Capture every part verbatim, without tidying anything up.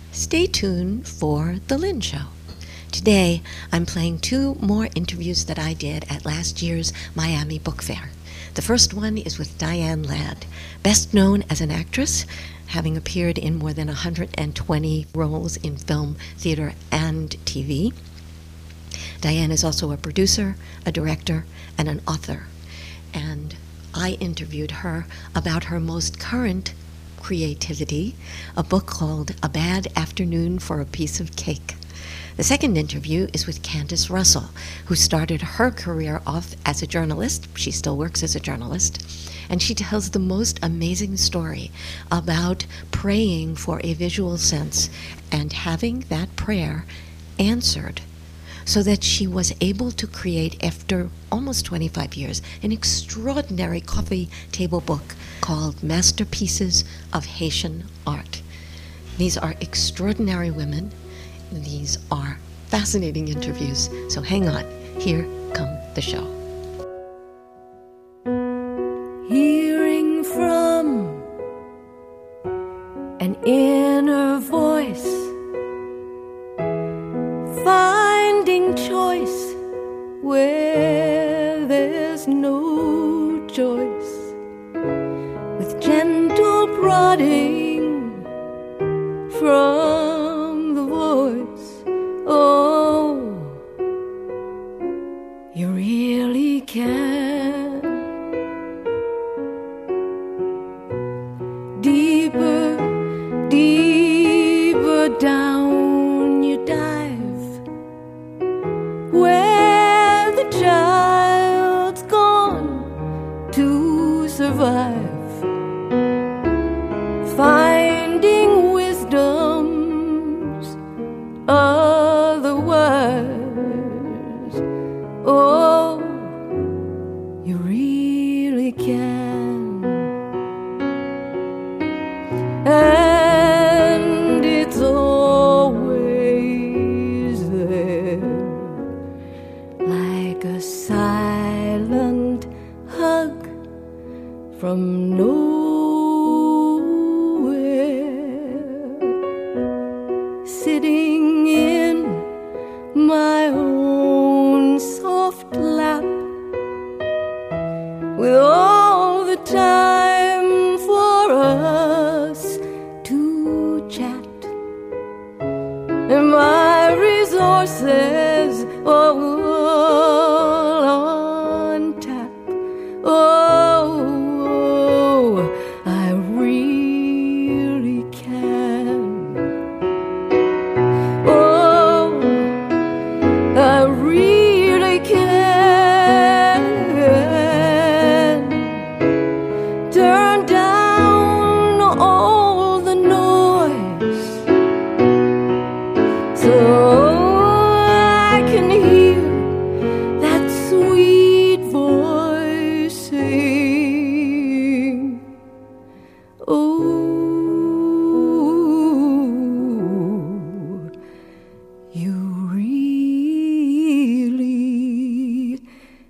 Stay tuned for The Lynn Show. Today, I'm playing two more interviews that I did at last year's Miami Book Fair. The first one is with Diane Ladd, best known as an actress, having appeared in more than one hundred twenty roles in film, theater, and T V. Diane is also a producer, a director, and an author. And I interviewed her about her most current creativity, a book called A Bad Afternoon for a Piece of Cake. The second interview is with Candace Russell, who started her career off as a journalist. She still works as a journalist. And she tells the most amazing story about praying for a visual sense and having that prayer answered, so that she was able to create, after almost twenty-five years, an extraordinary coffee table book called Masterpieces of Haitian Art. These are extraordinary women. These are fascinating interviews. So hang on. Here come the show. Hearing from an inner voice, finding choice where there's no choice, with gentle prodding from the voice. Oh, you really can. Deeper, deeper down you dive, where the child's gone to survive, finding wisdom's otherwise. Oh, you really can. And it's always there, like a silent hug from nowhere, sitting in my own soft lap, with all the time for us to chat, and my resources all on tap. Oh, I really can. Oh, I really can. Turn down all the noise, so I can hear that sweet voice sing. Oh, you really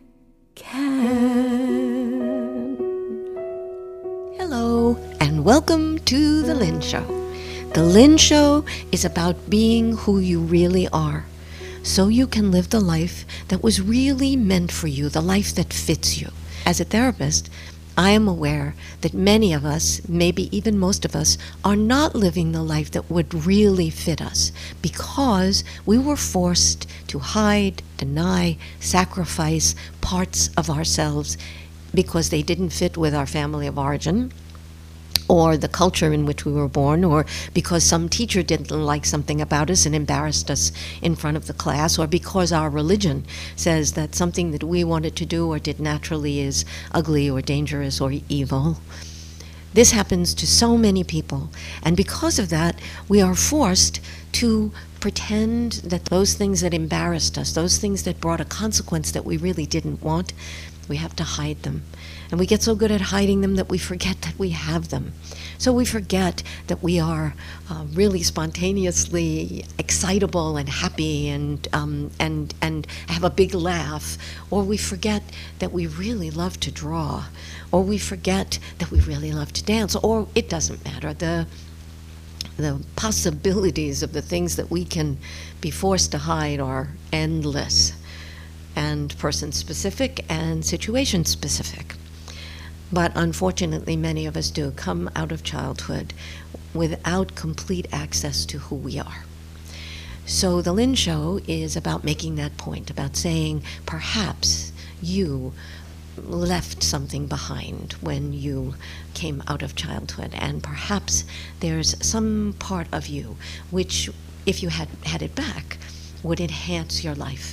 can. Hello, and welcome to The Lynn Show. The Lynn Show is about being who you really are, so you can live the life that was really meant for you, the life that fits you. As a therapist, I am aware that many of us, maybe even most of us, are not living the life that would really fit us because we were forced to hide, deny, sacrifice parts of ourselves because they didn't fit with our family of origin, or the culture in which we were born, or because some teacher didn't like something about us and embarrassed us in front of the class, or because our religion says that something that we wanted to do or did naturally is ugly or dangerous or evil. This happens to so many people, and because of that, we are forced to pretend that those things that embarrassed us, those things that brought a consequence that we really didn't want, we have to hide them. And we get so good at hiding them that we forget that we have them. So we forget that we are uh, really spontaneously excitable and happy and, um, and, and have a big laugh. Or we forget that we really love to draw. Or we forget that we really love to dance. Or it doesn't matter. The the possibilities of the things that we can be forced to hide are endless, and person-specific and situation-specific. But unfortunately, many of us do come out of childhood without complete access to who we are. So the Lynn Show is about making that point, about saying perhaps you left something behind when you came out of childhood, and perhaps there's some part of you which, if you had had it back, would enhance your life.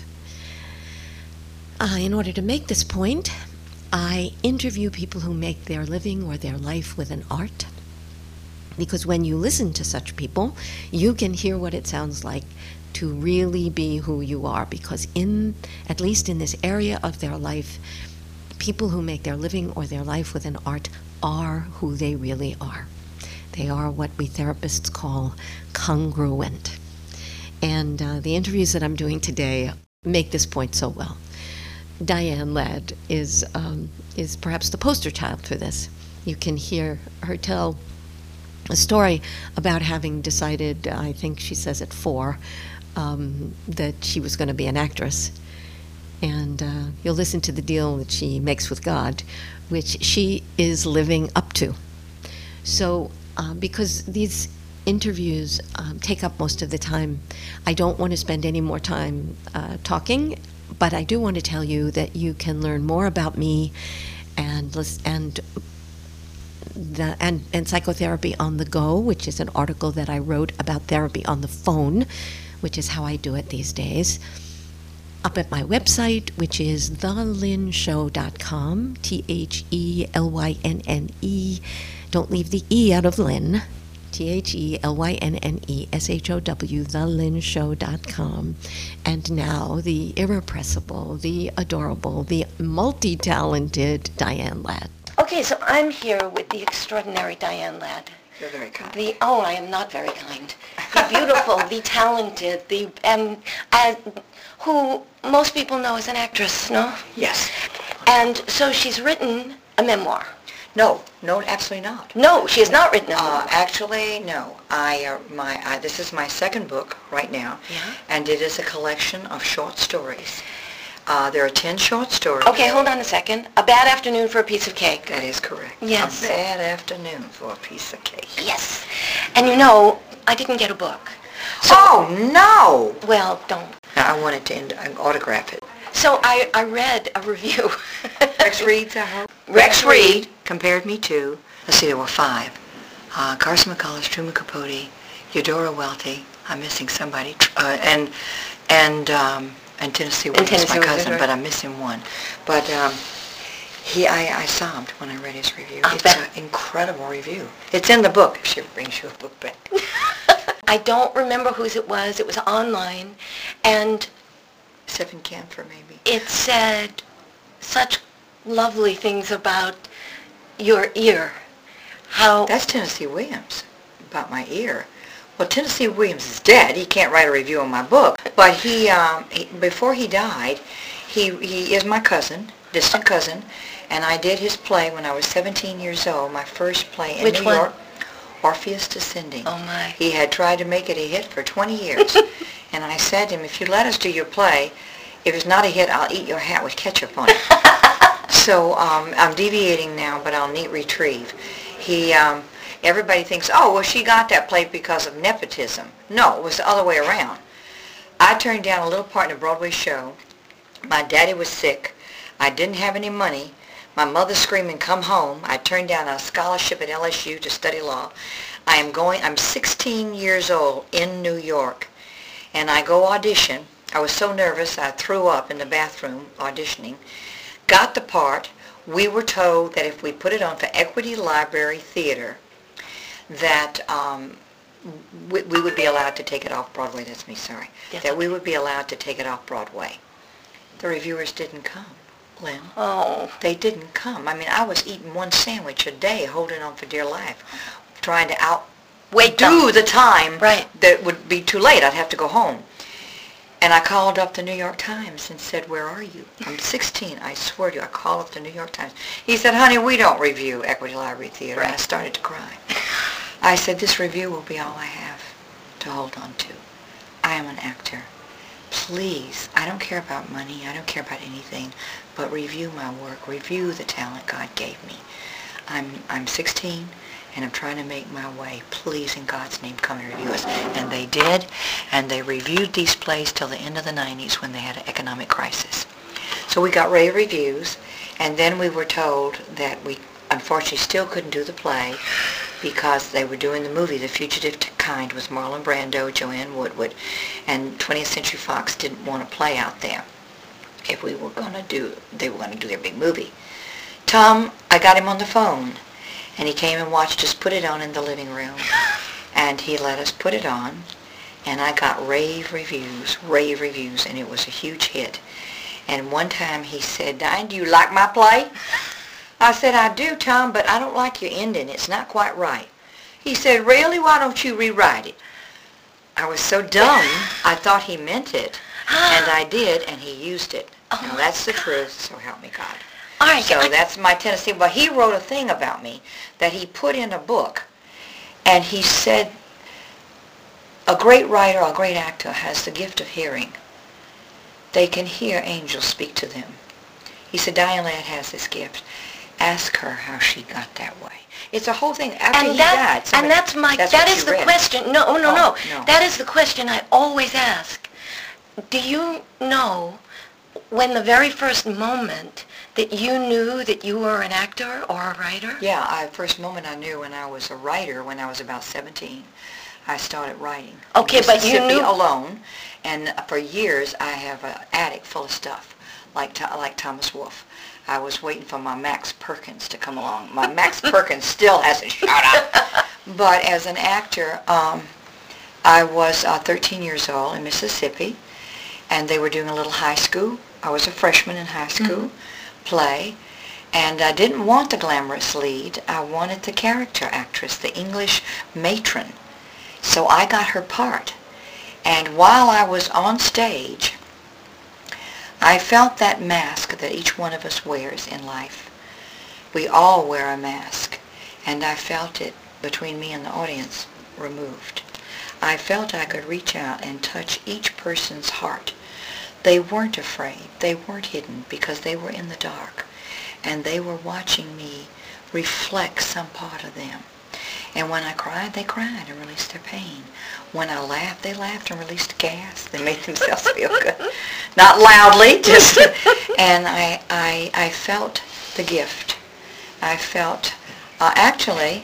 Uh, in order to make this point, I interview people who make their living or their life with an art, because when you listen to such people, you can hear what it sounds like to really be who you are, because in, at least in this area of their life, people who make their living or their life with an art are who they really are. They are what we therapists call congruent. And uh, the interviews that I'm doing today make this point so well. Diane Ladd is um, is perhaps the poster child for this. You can hear her tell a story about having decided, I think she says at four, um, that she was going to be an actress. And uh, you'll listen to the deal that she makes with God, which she is living up to. So uh, because these interviews um, take up most of the time, I don't want to spend any more time uh, talking, but I do want to tell you that you can learn more about me and listen, and the and, and Psychotherapy on the Go, which is an article that I wrote about therapy on the phone, which is how I do it these days, up at my website, which is the lynn show dot com, T H E L Y N N E. Don't leave the E out of Lynn. T H E L Y N N E S H O W, the lynn show dot com. And now the irrepressible, the adorable, the multi-talented Diane Ladd. Okay, so I'm here with the extraordinary Diane Ladd. You're very kind. The oh, I am not very kind. The beautiful, the talented, the and uh, who most people know as an actress, no? Yes. And so she's written a memoir. No, no, absolutely not. No, she has not written a memoir. Uh, actually, no. I uh, my I, this is my second book right now, Yeah. and it is a collection of short stories. Uh, there are ten short stories. Okay, hold on a second. A Bad Afternoon for a Piece of Cake. That is correct. Yes. A bad afternoon for a piece of cake. Yes. And you know, I didn't get a book. So, Oh no! well, don't. Now, I wanted to end, uh, autograph it. So I, I read a review. Rex Reed's, I hope. Rex Reed. compared me to, let's see, there were five. Uh, Carson McCullers, Truman Capote, Eudora Welty, I'm missing somebody, uh, and and um, and Tennessee Williams, Tennessee my Williams, cousin, right. but I'm missing one. But um, he, I, I sobbed when I read his review. I'll It's bet. an incredible review. It's in the book, if she brings you a book back. I don't remember whose it was. It was online. And Stephen Camphor, maybe. it said such lovely things about your ear. How... That's Tennessee Williams, about my ear. Well, Tennessee Williams is dead. He can't write a review on my book. But he, um, he before he died, he, he is my cousin, distant cousin, and I did his play when I was seventeen years old, my first play in Which New one? York, Orpheus Descending. Oh, my. He had tried to make it a hit for twenty years. And I said to him, if you let us do your play, if it's not a hit, I'll eat your hat with ketchup on it. So um, I'm deviating now, but I'll neat retrieve. He, um, everybody thinks, oh, well, she got that play because of nepotism. No, it was the other way around. I turned down a little part in a Broadway show. My daddy was sick. I didn't have any money. My mother screaming, come home. I turned down a scholarship at L S U to study law. I am going, I'm sixteen years old in New York, and I go audition. I was so nervous I threw up in the bathroom auditioning. Got the part. We were told that if we put it on for Equity Library Theater, that um, we, we would be allowed to take it off Broadway. That's me, sorry. Yes, that okay. we would be allowed to take it off Broadway. The reviewers didn't come, Lynn. Oh. They didn't come. I mean, I was eating one sandwich a day, holding on for dear life, trying to out Wait, do the time Right. that would be too late. I'd have to go home. And I called up the New York Times and said, where are you? I'm sixteen, I swear to you. I called up the New York Times. He said, honey, we don't review Equity Library Theater. And I started to cry. I said, this review will be all I have to hold on to. I am an actor. Please, I don't care about money. I don't care about anything, but review my work. Review the talent God gave me. I'm I'm sixteen, and I'm trying to make my way. Please, in God's name, come and review us. And they did, and they reviewed these plays till the end of the nineties when they had an economic crisis. So we got rave reviews, and then we were told that we unfortunately still couldn't do the play because they were doing the movie The Fugitive Kind with Marlon Brando, Joanne Woodward, and twentieth Century Fox didn't want to play out there. If we were going to do, they were going to do their big movie. Tom, I got him on the phone, and he came and watched us put it on in the living room, and he let us put it on, and I got rave reviews, rave reviews, and it was a huge hit. And one time he said, Diane, do you like my play? I said, I do, Tom, but I don't like your ending. It's not quite right. He said, really? Why don't you rewrite it? I was so dumb, I thought he meant it, and I did, and he used it. Oh now, that's the truth, so help me God. All right. So I, that's my Tennessee. But he wrote a thing about me that he put in a book, and he said, a great writer, a great actor has the gift of hearing. They can hear angels speak to them. He said, Diane Ladd has this gift. Ask her how she got that way. It's a whole thing after and he that, died. Somebody, and that's my, that's that what is you the read. question. No, no, Oh, no. no. That is the question I always ask. Do you know when the very first moment that you knew that you were an actor or a writer? Yeah, I, first moment I knew when I was a writer, when I was about seventeen, I started writing. Okay, but you Mississippi knew alone, and for years I have an attic full of stuff, like Tho- like Thomas Wolfe. I was waiting for my Max Perkins to come along. My Max Perkins still hasn't showed up. But as an actor, um, I was uh, thirteen years old in Mississippi, and they were doing a little high school. I was a freshman in high school mm-hmm. play, and I didn't want the glamorous lead. I wanted the character actress, the English matron. So I got her part. And while I was on stage, I felt that mask that each one of us wears in life. We all wear a mask, and I felt it between me and the audience removed. I felt I could reach out and touch each person's heart. They weren't afraid. They weren't hidden because they were in the dark, and they were watching me reflect some part of them. And when I cried, they cried and released their pain. When I laughed, they laughed and released gas. They made themselves feel good. Not loudly, just, and I, I, I felt the gift. I felt, uh, actually,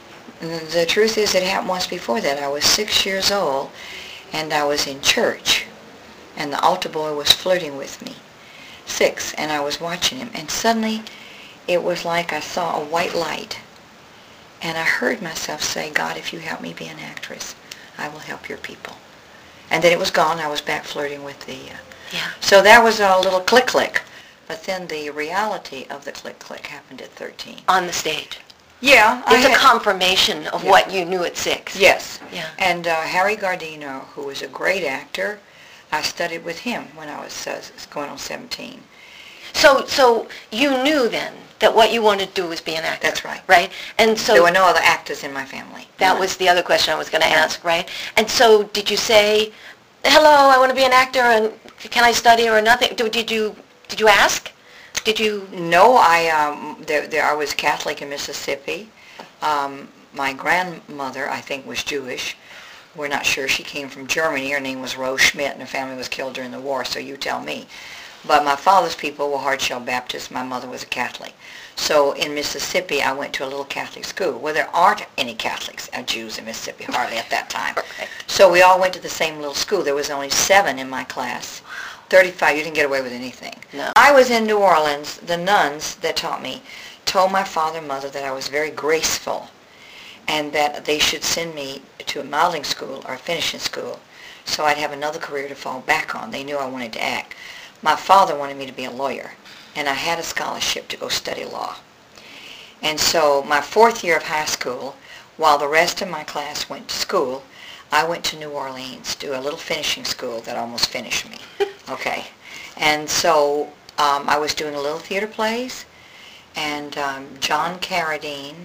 the truth is it happened once before that. I was six years old, and I was in church, and the altar boy was flirting with me. Six, and I was watching him, and suddenly it was like I saw a white light. And I heard myself say, God, if you help me be an actress, I will help your people. And then it was gone. I was back flirting with the... Uh, yeah. So that was a little click-click. But then the reality of the click-click happened at thirteen. On the stage. Yeah. It's I a had, confirmation of yeah. what you knew at six. Yes. Yeah. And uh, Harry Gardino, who was a great actor, I studied with him when I was uh, going on seventeen. So, so you knew then that what you wanted to do was be an actor. That's right. Right? And so there were no other actors in my family. that No. was the other question I was going to Yeah. ask, right? And so did you say, hello, I want to be an actor, and can I study or nothing? Did did you, did you ask? Did you? No, I um, there, there I was Catholic in Mississippi. Um, my grandmother, I think, was Jewish. We're not sure. She came from Germany. Her name was Rose Schmidt, and her family was killed during the war, so you tell me. But my father's people were Hard-Shell Baptists. My mother was a Catholic. So in Mississippi, I went to a little Catholic school where there aren't any Catholics or Jews in Mississippi, hardly at that time. So we all went to the same little school. There was only seven in my class. thirty-five, you didn't get away with anything. No. I was in New Orleans. The nuns that taught me told my father and mother that I was very graceful and that they should send me to a modeling school or a finishing school so I'd have another career to fall back on. They knew I wanted to act. My father wanted me to be a lawyer, and I had a scholarship to go study law. And so my fourth year of high school, while the rest of my class went to school, I went to New Orleans to a little finishing school that almost finished me. Okay. And so um, I was doing a little theater plays, and um, John Carradine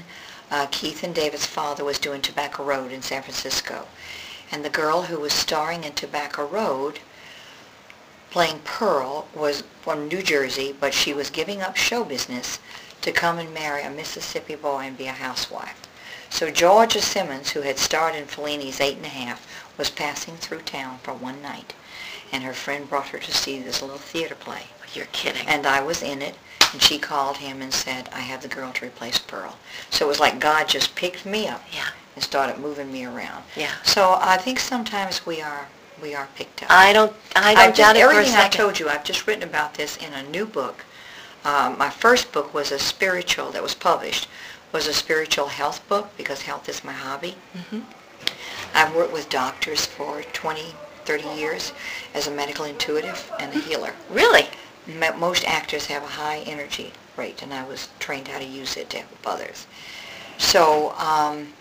Uh, Keith and David's father was doing Tobacco Road in San Francisco. And the girl who was starring in Tobacco Road, playing Pearl, was from New Jersey, but she was giving up show business to come and marry a Mississippi boy and be a housewife. So Georgia Simmons, who had starred in Fellini's Eight and a Half, was passing through town for one night. And her friend brought her to see this little theater play. You're kidding. And I was in it, and she called him and said, I have the girl to replace Pearl. So it was like God just picked me up Yeah. and started moving me around. Yeah. So I think sometimes we are we are picked up. I don't, I don't I've just, doubt it for a everything I second. told you, I've just written about this in a new book. Um, my first book was a spiritual, that was published, was a spiritual health book, because health is my hobby. Mm-hmm. I've worked with doctors for twenty, thirty years as a medical intuitive and a healer. Really? Mo- Most actors have a high energy rate, and I was trained how to use it to help others. So um,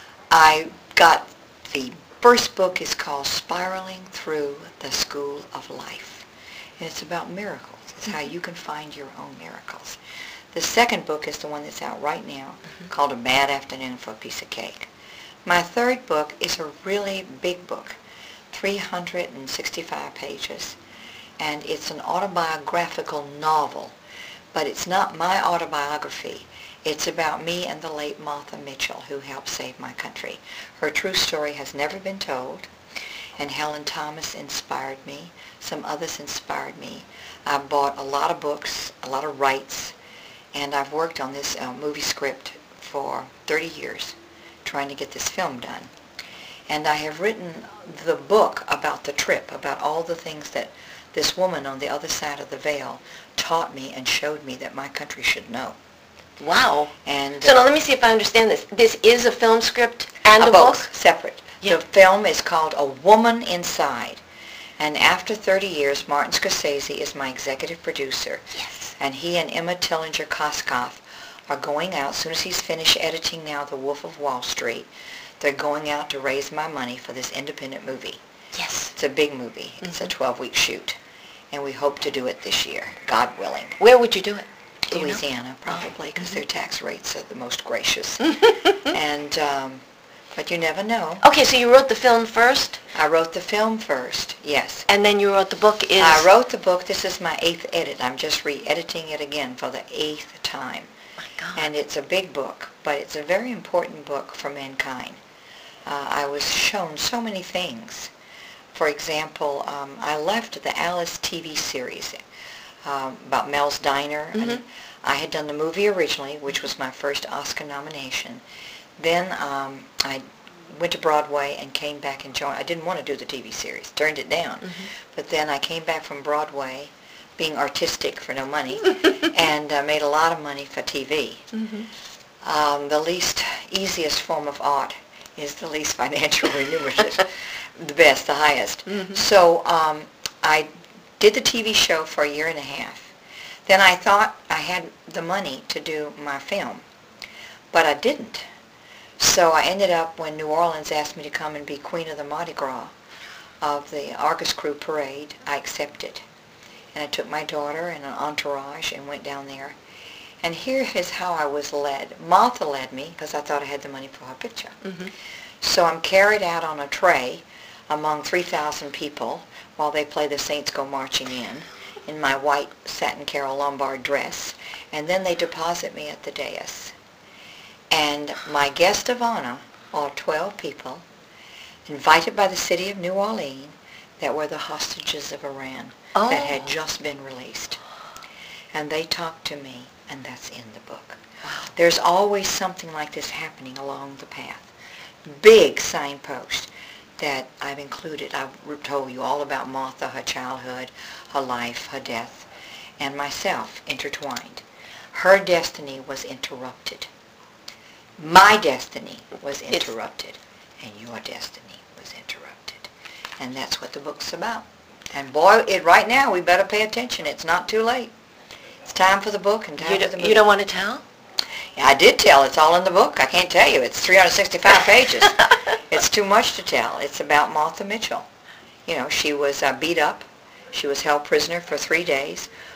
I got, the first book is called Spiraling Through the School of Life, and it's about miracles. It's how you can find your own miracles. The second book is the one that's out right now, mm-hmm. called A Bad Afternoon for a Piece of Cake. My third book is a really big book, three hundred sixty-five pages, and it's an autobiographical novel, but it's not my autobiography. It's about me and the late Martha Mitchell, who helped save my country. Her true story has never been told, and Helen Thomas inspired me. Some others inspired me. I bought a lot of books, a lot of rights, and I've worked on this uh, movie script for thirty years, trying to get this film done. And I have written the book about the trip, about all the things that this woman on the other side of the veil taught me and showed me that my country should know. Wow. And So now let me see if I understand this. This is a film script and a, a book? book, separate. Yeah. The film is called A Woman Inside. And after thirty years, Martin Scorsese is my executive producer. Yes. And he and Emma Tillinger-Koskoff are going out, as soon as he's finished editing now The Wolf of Wall Street, they're going out to raise my money for this independent movie. Yes. It's a big movie. Mm-hmm. It's a twelve-week shoot. And we hope to do it this year, God willing. Where would you do it? Do you know? Louisiana, probably, because Mm-hmm. their tax rates are the most gracious. and, um, but you never know. Okay, so you wrote the film first, I wrote the film first, yes. and then you wrote the book is... I wrote the book. This is my eighth edit. I'm just re-editing it again for the eighth time. My God. And it's a big book, but it's a very important book for mankind. Uh, I was shown so many things. For example, um, I left the Alice T V series um, about Mel's Diner. Mm-hmm. And I had done the movie originally, which was my first Oscar nomination. Then um, I went to Broadway and came back and joined. I didn't want to do the T V series, turned it down. Mm-hmm. But then I came back from Broadway, being artistic for no money, and uh, made a lot of money for T V. Mm-hmm. Um, the least easiest form of art is the least financial remunerative, the best, the highest. Mm-hmm. So um, I did the T V show for a year and a half. Then I thought I had the money to do my film, but I didn't. So I ended up, when New Orleans asked me to come and be Queen of the Mardi Gras of the Argus Crew Parade, I accepted. And I took my daughter and an entourage and went down there. And here is how I was led. Martha led me, because I thought I had the money for her picture. Mm-hmm. So I'm carried out on a tray among three thousand people while they play The Saints Go Marching In, in my white satin Carole Lombard dress. And then they deposit me at the dais. And my guest of honor are twelve people invited by the city of New Orleans that were the hostages of Iran Oh. that had just been released. And they talked to me, and that's in the book. Wow. There's always something like this happening along the path. Big signpost that I've included. I've told you all about Martha, her childhood, her life, her death, and myself intertwined. Her destiny was interrupted. My destiny was interrupted, and your destiny was interrupted. And that's what the book's about. And boy, it, right now, we better pay attention. It's not too late. It's time for the book and time You for the don't, movie. you don't want to tell? Yeah, I did tell. It's all in the book. I can't tell you. It's three hundred sixty-five pages. It's too much to tell. It's about Martha Mitchell. You know, she was uh, beat up. She was held prisoner for three days.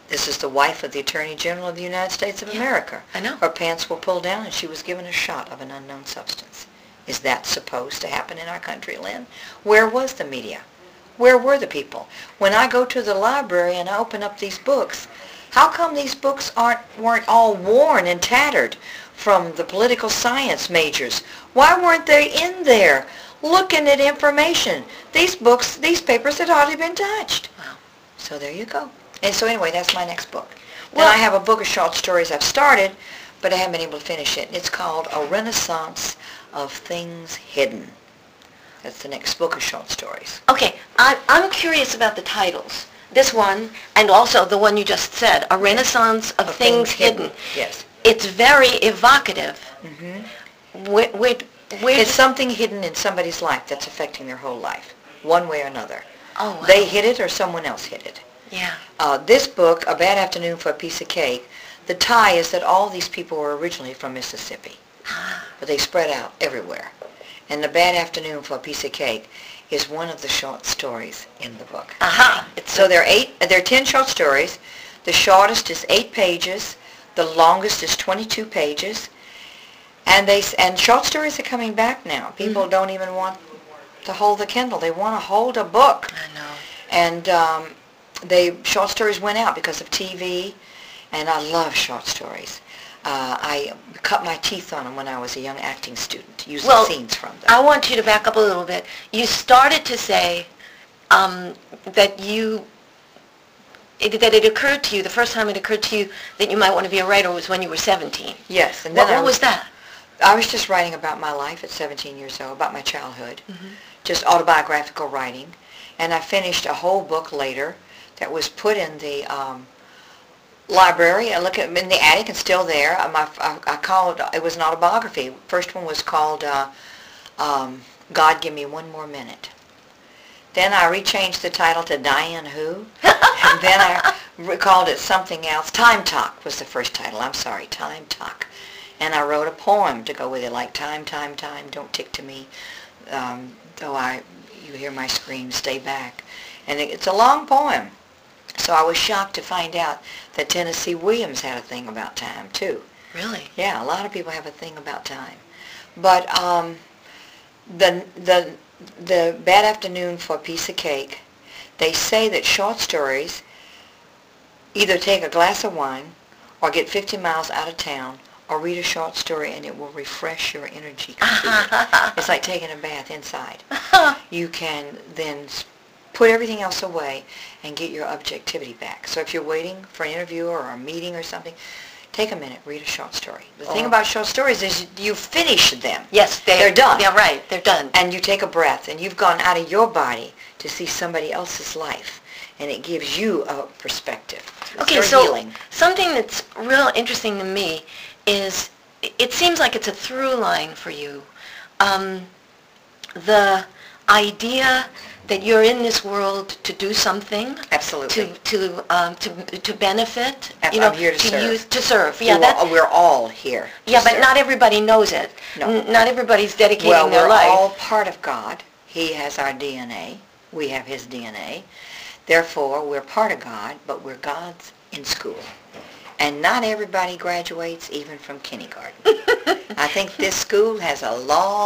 This is the wife of the Attorney General of the United States of Yeah, America. I know. Her pants were pulled down and she was given a shot of an unknown substance. Is that supposed to happen in our country, Lynn? Where was the media? Where were the people? When I go to the library and I open up these books, how come these books aren't weren't all worn and tattered from the political science majors? Why weren't they in there looking at information? These books, these papers had hardly been touched. Wow. So there you go. And so anyway, that's my next book. Well- Then I have a book of short stories I've started, but I haven't been able to finish it. It's called A Renaissance of Things Hidden. That's the next book of short stories. Okay, I, I'm curious about the titles. This one, and also the one you just said, A Renaissance of, Of Things, Things Hidden. Hidden, yes. It's very evocative. Mm-hmm. Where, where, where It's something hidden in somebody's life that's affecting their whole life, one way or another. Oh, wow. They hid it or someone else hid it. Yeah. Uh, this book, A Bad Afternoon for a Piece of Cake, the tie is that all these people were originally from Mississippi, but they spread out everywhere. And The Bad Afternoon for a Piece of Cake is one of the short stories in the book. Aha. It's So there are eight, there are ten short stories. The shortest is eight pages. The longest is twenty-two pages. And they s- and short stories are coming back now. People Mhm. don't even want to hold the Kindle. They want to hold a book. I know. And um, they short stories went out because of T V, and I love short stories. Uh, I cut my teeth on them when I was a young acting student, using Well, scenes from them. I want you to back up a little bit. You started to say um, that you, it, that it occurred to you, the first time it occurred to you that you might want to be a writer was when you were seventeen. Yes, and then What, I what was that? I was just writing about my life at seventeen years old, about my childhood, just autobiographical writing. And I finished a whole book later that was put in the um, library. I look at in the attic and still there. Uh, My, I, I called it was an autobiography. First one was called uh, um, God Give Me One More Minute. Then I rechanged the title to Diane Who. And then I re- called it something else. Time Talk was the first title. I'm sorry, Time Talk. And I wrote a poem to go with it, like time, time, time, don't tick to me. Um, though I, you hear my scream, stay back. And it, it's a long poem. So I was shocked to find out that Tennessee Williams had a thing about time, too. Really? Yeah, a lot of people have a thing about time. But um, the, the, the Bad Afternoon for a Piece of Cake, they say that short stories either take a glass of wine or get fifty miles out of town or read a short story and it will refresh your energy completely. It's like taking a bath inside. You can then s- put everything else away and get your objectivity back. So if you're waiting for an interview or a meeting or something, take a minute, read a short story. The thing Oh. about short stories is you finish them. Yes, they, They're done. Yeah, right. They're done. And you take a breath and you've gone out of your body to see somebody else's life. And it gives you a perspective. It's Okay, very so healing. something that's real interesting to me is it seems like it's a through line for you. Um, the idea that you're in this world to do something, Absolutely. to to um, to to benefit, I'm- you know, I'm here to serve. use to serve. Yeah, You that's all- we're all here. to yeah, but serve. not everybody knows it. No. N- not everybody's dedicating Well, their we're life. all part of God. He has our D N A. We have his D N A. Therefore, we're part of God, but we're God's in school. And not everybody graduates even from kindergarten. I think this school has a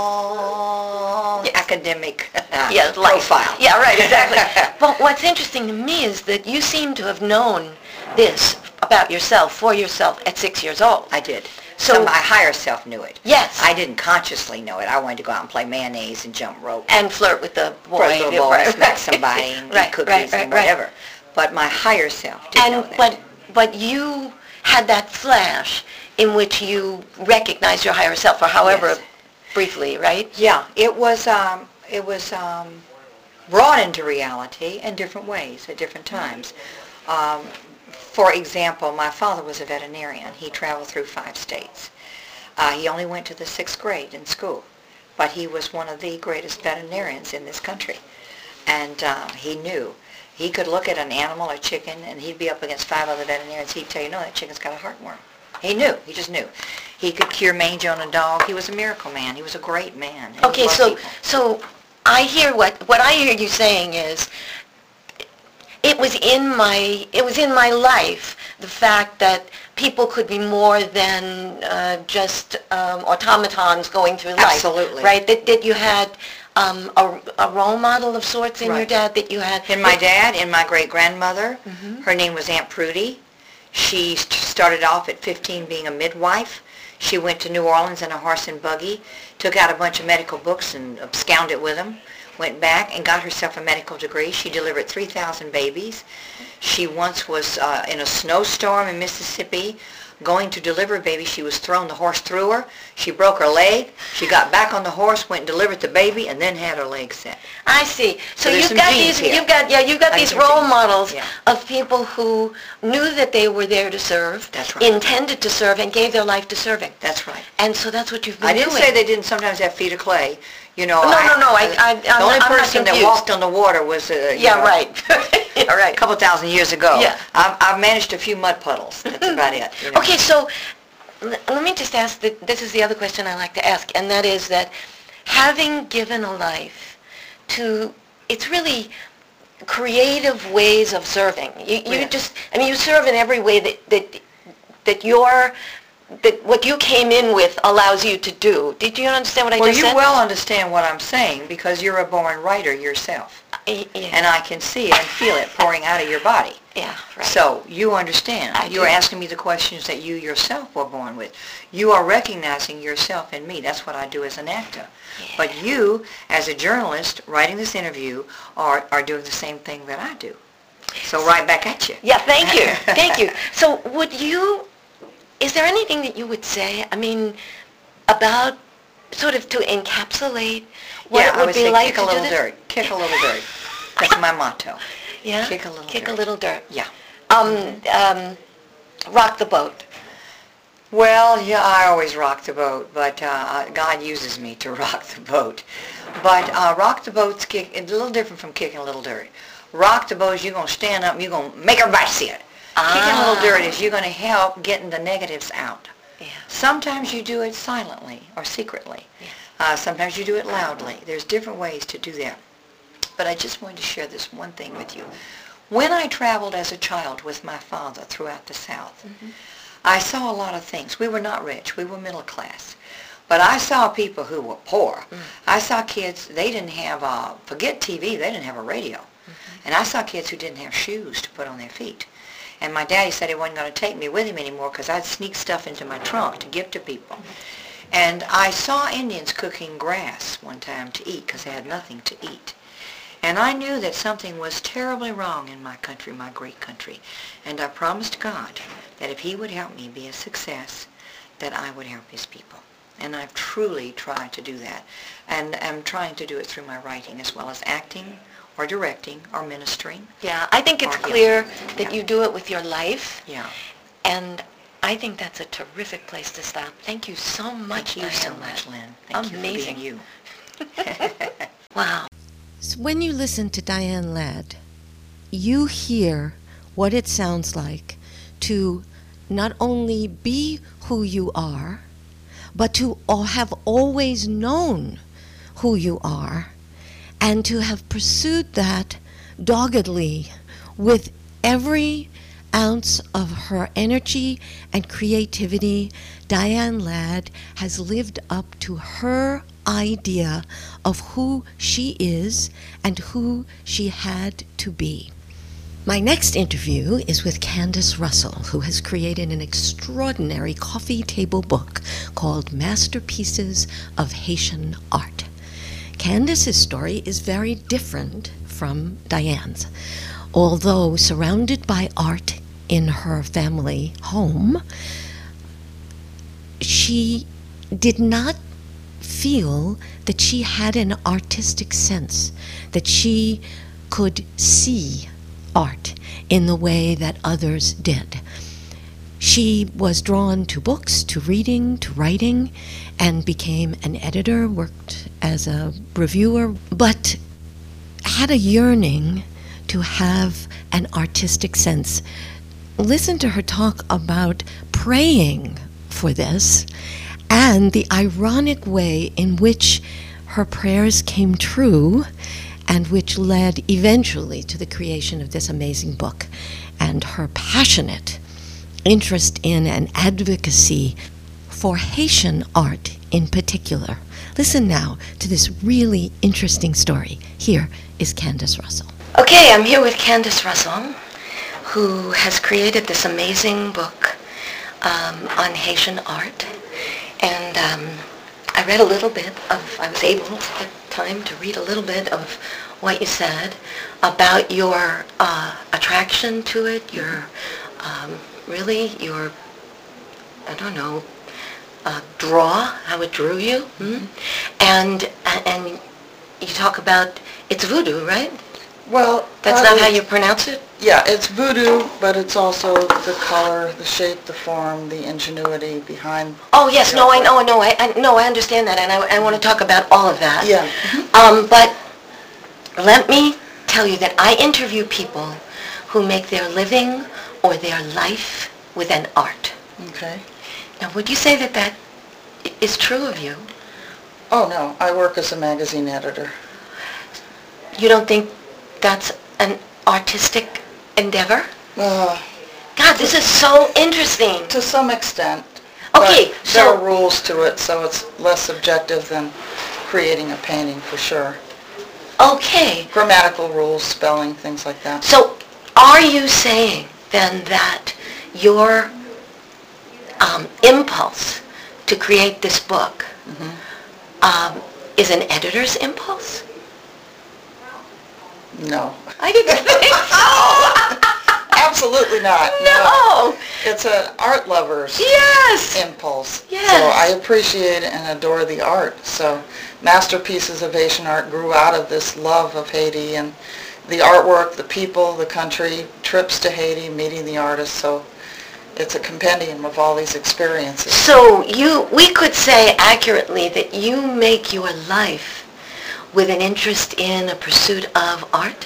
long Yes. academic uh, Yeah, life. profile. Yeah, right, exactly. But what's interesting to me is that you seem to have known this about yourself, for yourself, at six years old. I did. So- So my higher self knew it. Yes. I didn't consciously know it. I wanted to go out and play mayonnaise and jump rope. And flirt with the boy. For a little boy, Right, smack right. somebody and Right, eat cookies right, right, and right. whatever. But my higher self did know And that. but but you had that flash in which you recognized your higher self, or however Yes. briefly, right? Yeah, it was um, it was um, brought into reality in different ways at different times. Um, for example, my father was a veterinarian. He traveled through five states. Uh, he only went to the sixth grade in school, but he was one of the greatest veterinarians in this country. And uh, he knew. He could look at an animal, a chicken, and he'd be up against five other veterinarians. He'd tell you, no, that chicken's got a heartworm. He knew. He just knew. He could cure mange on a dog. He was a miracle man. He was a great man. and he Okay, loved so people. so I hear what what I hear you saying is it was in my it was in my life, the fact that people could be more than uh, just um, automatons going through life. Absolutely. Right? That, that you had um, a, a role model of sorts in your Right. dad, that you had... In my dad, in my great-grandmother, Mhm. her name was Aunt Prudy. She st- started off at fifteen being a midwife. She went to New Orleans in a horse and buggy, took out a bunch of medical books and absconded with them, went back and got herself a medical degree. She delivered three thousand babies. She once was uh, in a snowstorm in Mississippi going to deliver a baby. She was thrown, the horse threw her. She broke her leg. She got back on the horse, went and delivered the baby, and then had her leg set. I see. So, So there's you've some got genes these, here. you've got, yeah, you've got I these can role see. models Yeah. of people who knew that they were there to serve, That's right. intended to serve, and gave their life to serving. That's right. And so that's what you've been I didn't doing. say they didn't sometimes have feet of clay. You know, No, I, no, no, I- I- I'm the not- only I'm not person that confused. walked on the water was, uh, you Yeah, know, right. yeah, right. a couple thousand years ago. Yeah. I've, I've managed a few mud puddles. That's about it. You know. Okay, so l- let me just ask, the, this is the other question I like to ask, and that is that having given a life to, it's really creative ways of serving. You, you Yeah. just, I mean, you serve in every way that, that, that your, that what you came in with allows you to do. Did you understand what I Well, just you said? well understand what I'm saying because you're a born writer yourself. Y- yeah. And I can see it and feel it pouring out of your body. yeah, right. So you understand. I You're do. asking me the questions that you yourself were born with. You are recognizing yourself in me. That's what I do as an actor. But you, as a journalist, writing this interview, are, are doing the same thing that I do. So right back at you. Yeah, thank you, thank you. So would you, is there anything that you would say, I mean, about sort of to encapsulate what yeah, it I would would be say like kick to a do little this? dirt. Kick a little dirt. That's my motto. Yeah? Kick a little Kick dirt. a little dirt. Yeah. Um, um, rock the boat. Well, yeah, I always rock the boat, but uh, God uses me to rock the boat. But uh, rock the boat's kick, it's a little different from kicking a little dirt. Rock the boat is you're going to stand up and you're going to make everybody see it. Kicking a little Ah. dirt is you're going to help getting the negatives out. Yeah. Sometimes you do it silently or secretly. Uh, sometimes you do it loudly. There's different ways to do that. But I just wanted to share this one thing with you. When I traveled as a child with my father throughout the South, Mm-hmm. I saw a lot of things. We were not rich. We were middle class. But I saw people who were poor. Mm. I saw kids, they didn't have, uh, forget T V, they didn't have a radio. Mm-hmm. And I saw kids who didn't have shoes to put on their feet. And my daddy said he wasn't going to take me with him anymore because I'd sneak stuff into my trunk to give to people. And I saw Indians cooking grass one time to eat because they had nothing to eat. And I knew that something was terribly wrong in my country, my great country. And I promised God that if he would help me be a success, that I would help his people. And I've truly tried to do that. And I'm trying to do it through my writing as well as acting or directing or ministering. Yeah, I think it's Or, yeah. clear that Yeah. you do it with your life, Yeah. and I think that's a terrific place to stop. Thank you so much, Thank you so Diane much, Ladd. Lynn. Thank Amazing. you for being you. Wow. So when you listen to Diane Ladd, you hear what it sounds like to not only be who you are, but to al- have always known who you are, and to have pursued that doggedly with every ounce of her energy and creativity. Diane Ladd has lived up to her idea of who she is and who she had to be. My next interview is with Candace Russell, who has created an extraordinary coffee table book called Masterpieces of Haitian Art. Candace's story is very different from Diane's. Although surrounded by art in her family home, she did not feel that she had an artistic sense, that she could see art in the way that others did. She was drawn to books, to reading, to writing, and became an editor, worked as a reviewer, but had a yearning to have an artistic sense. Listen to her talk about praying for this and the ironic way in which her prayers came true and which led eventually to the creation of this amazing book, and her passionate interest in and advocacy for Haitian art in particular. Listen now to this really interesting story. Here is Candace Russell. Okay, I'm here with Candace Russell, who has created this amazing book um, on Haitian art. And um, I read a little bit of, I was able to get time to read a little bit of what you said about your uh, attraction to it, your, um, really, your, I don't know, uh, draw, how it drew you. Hmm? And, and you talk about, it's voodoo, right? Well, That's not how you pronounce it? Yeah, it's voodoo, but it's also the color, the shape, the form, the ingenuity behind. Oh yes, the no, I artwork. know, no, I, I no, I understand that, and I, I want to talk about all of that. Yeah. Um, but let me tell you that I interview people who make their living or their life with an art. Okay. Now, would you say that that i- is true of you? Oh no, I work as a magazine editor. You don't think that's an artistic endeavor? Uh, God, this is so interesting. to some extent. Okay, but so- there are rules to it, so it's less subjective than creating a painting for sure. Okay, Grammatical rules, spelling, things like that. so are you saying then that your um, impulse to create this book um, is an editor's impulse? No. I didn't think so. Absolutely not. No. It's an art lover's Yes. impulse. Yes. So I appreciate and adore the art. So masterpieces of Haitian art grew out of this love of Haiti and the artwork, the people, the country, trips to Haiti, meeting the artists. So it's a compendium of all these experiences So you, we could say accurately that you make your life with an interest in a pursuit of art?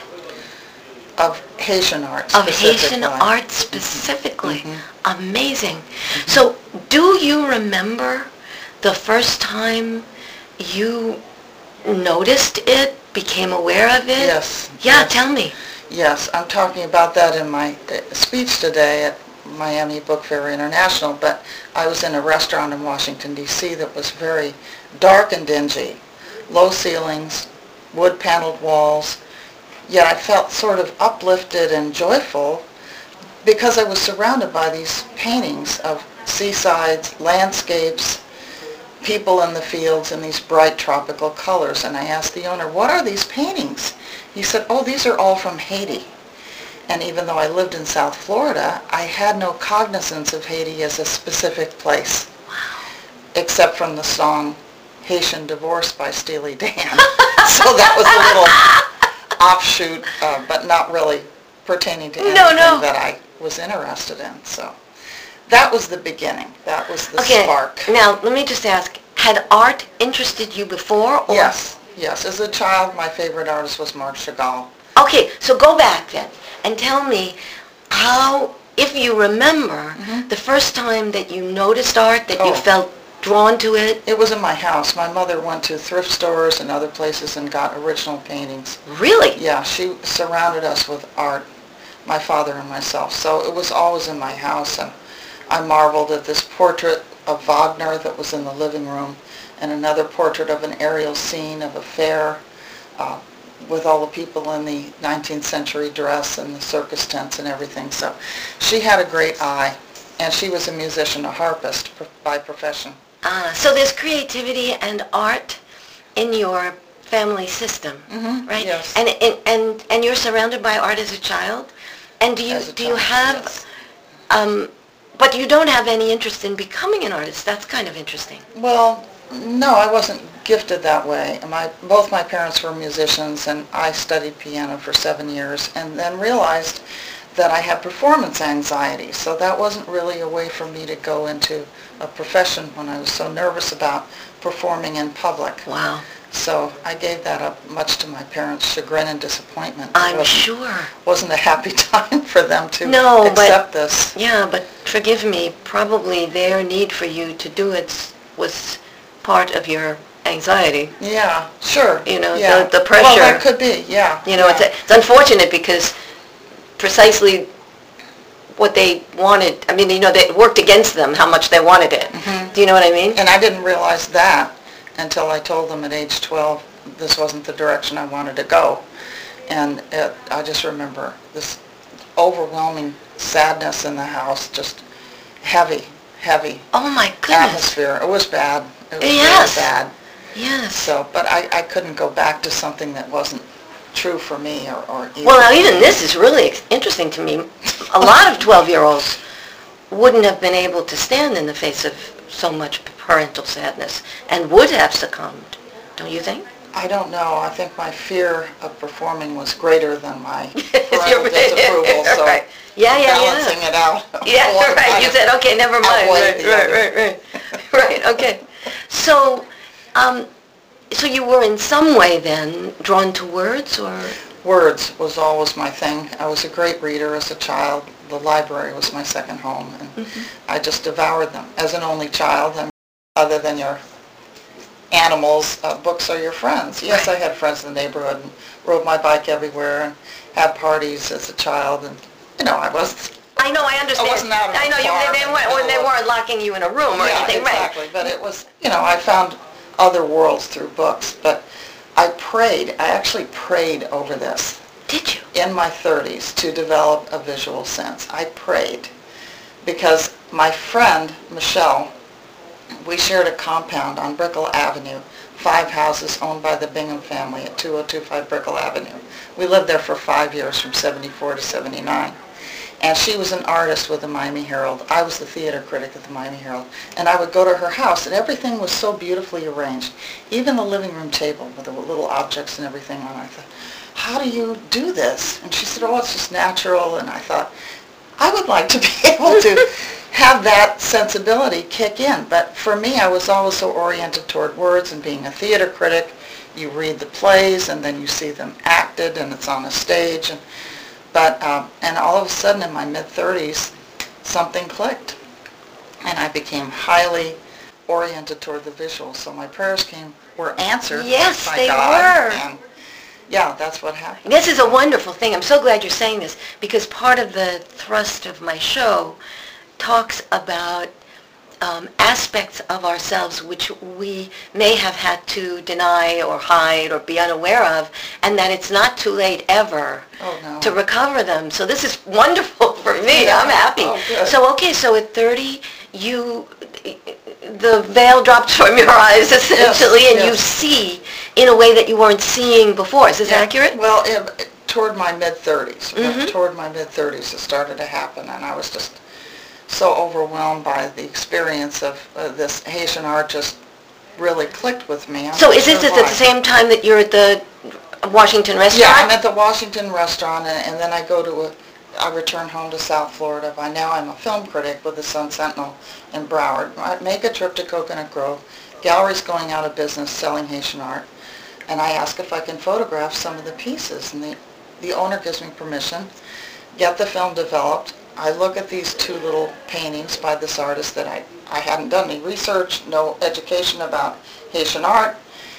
of Haitian art Of Haitian specifically. art specifically. Amazing. So do you remember the first time you noticed it, became aware of it? Yes. Yeah, yes. tell me. Yes, I'm talking about that in my uh, speech today at Miami Book Fair International, but I was in a restaurant in Washington, D C that was very dark and dingy, low ceilings, wood-paneled walls, yet I felt sort of uplifted and joyful because I was surrounded by these paintings of seasides, landscapes, people in the fields in these bright tropical colors. And I asked the owner, what are these paintings? He said, oh, these are all from Haiti. And even though I lived in South Florida, I had no cognizance of Haiti as a specific place, except from the song Haitian Divorce by Steely Dan. So that was a little offshoot, uh, but not really pertaining to anything No, no. that I was interested in. So that was the beginning. That was the Okay, spark. now let me just ask, had art interested you before? Or? Yes, yes. As a child, my favorite artist was Marc Chagall. Okay, so go back then and tell me how, if you remember, the first time that you noticed art, that you Oh. felt drawn to it. It was in my house. My mother went to thrift stores and other places and got original paintings. Really? Yeah, she surrounded us with art, my father and myself. So it was always in my house, and I marveled at this portrait of Wagner that was in the living room, and another portrait of an aerial scene of a fair uh, with all the people in the nineteenth century dress and the circus tents and everything. So she had a great eye, and she was a musician, a harpist pro- by profession. Uh, so there's creativity and art in your family system, Mhm, right? yes. And, and and and you're surrounded by art as a child. And do you As a do you child, have, yes. um, but you don't have any interest in becoming an artist. That's kind of interesting. Well, no, I wasn't gifted that way. My both my parents were musicians, and I studied piano for seven years, and then realized that I had performance anxiety. So that wasn't really a way for me to go into a profession when I was so nervous about performing in public. Wow. So I gave that up, much to my parents' chagrin and disappointment. It I'm wasn't, sure. wasn't a happy time for them to No, but- accept this. Yeah, but forgive me, probably their need for you to do it was part of your anxiety. Yeah, sure. You know, yeah. the, the pressure. Well, that could be, yeah. You know, yeah. it's, it's unfortunate because precisely what they wanted, I mean, you know, they worked against them how much they wanted it. Mm-hmm. Do you know what I mean? And I didn't realize that until I told them at age twelve this wasn't the direction I wanted to go. And it, I just remember this overwhelming sadness in the house, just heavy, heavy Oh my goodness. atmosphere. It was bad. It was Yes. really bad. Yes. So, but I, I couldn't go back to something that wasn't true for me or, or either. Well, now even this is really ex- interesting to me. A lot of twelve-year-olds wouldn't have been able to stand in the face of so much parental sadness and would have succumbed, don't you think? I don't know. I think my fear of performing was greater than my Your- parental disapproval, so right. Yeah, yeah, balancing yeah. it out. Yeah, I wanted right. kind You of said, okay, never mind. outweigh Right, the right, other. right, right. Right, okay. So, um, so you were in some way then drawn to words, or? Words was always my thing. I was a great reader as a child. The library was my second home, and Mm-hmm. I just devoured them. As an only child, I mean, other than your animals, uh, books are your friends. Yes, Right. I had friends in the neighborhood and rode my bike everywhere and had parties as a child, and you know, I was I know, I understand. I wasn't out of I know, the you, farm they, they, in the weren't, or they middle of- weren't locking you in a room or yeah, anything, exactly. right? But it was, you know, I found other worlds through books. But I prayed, I actually prayed over this Did you? in my thirties to develop a visual sense. I prayed because my friend, Michelle, we shared a compound on Brickell Avenue, five houses owned by the Bingham family at two oh two five Brickell Avenue. We lived there for five years, from seventy-four to seventy-nine. And she was an artist with the Miami Herald. I was the theater critic at the Miami Herald. And I would go to her house, and everything was so beautifully arranged. Even the living room table with the little objects and everything on it. I thought, how do you do this? And she said, oh, it's just natural. And I thought, I would like to be able to have that sensibility kick in. But for me, I was always so oriented toward words, and being a theater critic, you read the plays, and then you see them acted, and it's on a stage. And But, um, and all of a sudden in my mid-thirties, something clicked. And I became highly oriented toward the visual. So my prayers came, were answered Yes, by they God. were. And yeah, that's what happened. This is a wonderful thing. I'm so glad you're saying this, because part of the thrust of my show talks about um, aspects of ourselves which we may have had to deny or hide or be unaware of, and that it's not too late ever Oh, no. to recover them. So this is wonderful for me. Yeah. I'm happy. Oh, good. So, okay, so at thirty, you, the veil drops from your eyes, essentially, and you yes. see in a way that you weren't seeing before. Is this Yeah. accurate? Well, it, toward my mid-thirties. Mhm. Toward my mid-thirties, it started to happen, and I was just so overwhelmed by the experience of uh, this Haitian art. Just really clicked with me. I'm So not is this sure at the why. same time that you're at the Washington Yeah, restaurant? I'm at the Washington restaurant, and, and then I go to a, I return home to South Florida. By now I'm a film critic with the Sun Sentinel in Broward. I make a trip to Coconut Grove. Gallery's going out of business selling Haitian art, and I ask if I can photograph some of the pieces, and the, the owner gives me permission, get the film developed. I look at these two little paintings by this artist that I, I hadn't done any research, no education about Haitian art,